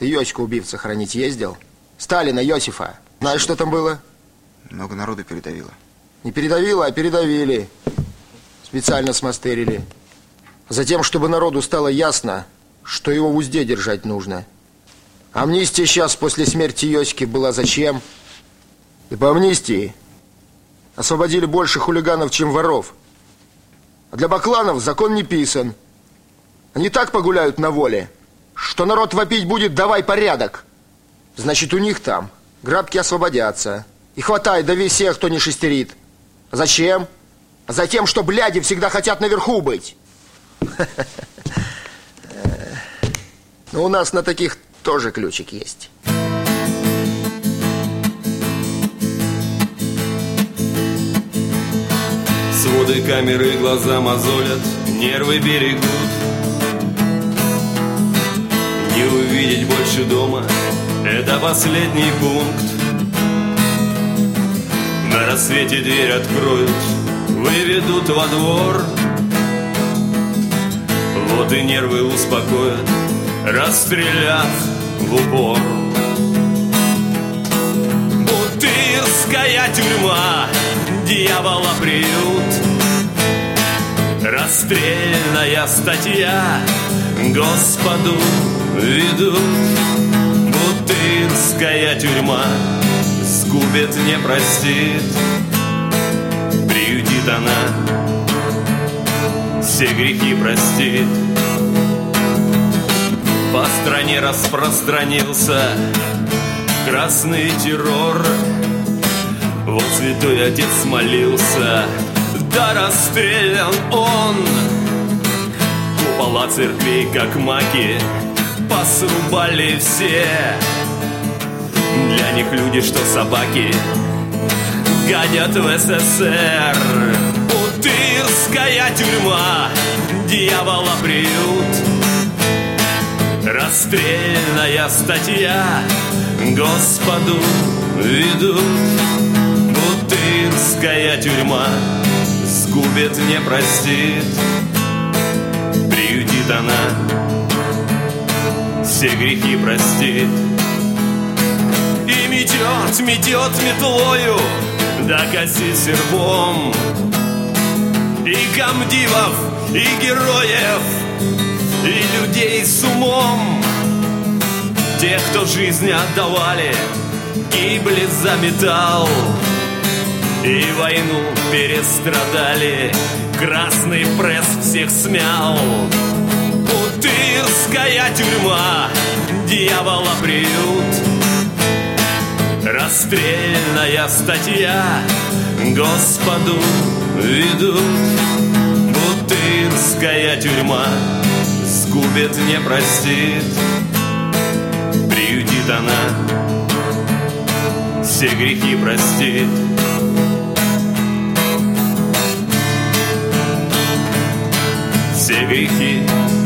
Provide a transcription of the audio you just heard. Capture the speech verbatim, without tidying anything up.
Ты Йосика убивца хоронить ездил? Сталина, Йосифа. Знаешь, что там было? Много народу передавило. Не передавило, а передавили. Специально смастырили. Затем, чтобы народу стало ясно, что его в узде держать нужно. Амнистия сейчас после смерти Йосики была зачем? И по амнистии освободили больше хулиганов, чем воров. А для бакланов закон не писан. Они так погуляют на воле, что народ вопить будет: давай порядок. Значит, у них там грабки освободятся. И хватай, дави всех, кто не шестерит. А зачем? А затем, что бляди всегда хотят наверху быть. Но у нас на таких тоже ключик есть. Своды камеры глаза мозолят, нервы берегут. Не увидеть больше дома — это последний пункт. На рассвете дверь откроют, выведут во двор. Вот и нервы успокоят, расстреляв в упор. Бутырская тюрьма, дьявола приют. Расстрельная статья Господу ведут. Бутырская тюрьма сгубит, не простит. Приютит она, все грехи простит. По стране распространился красный террор. Вот святой отец молился, да расстрелян он. Купола церквей, как маки, посрубали все. Для них люди, что собаки, гадят в СССР. Бутырская тюрьма, дьявола приют. Расстрельная статья Господу ведут. Бутырская тюрьма сгубит, не простит. Приютит она, все грехи простит. И метет, метет метлою, да косит серпом. И комдивов, и героев, и людей с умом. Тех, кто жизнь отдавали, гибли за металл. И войну перестрадали, красный пресс всех смял. Бутырская тюрьма, дьявола приют. Расстрельная статья Господу ведут. Бутырская тюрьма сгубит, не простит. Приютит она, все грехи простит. Все грехи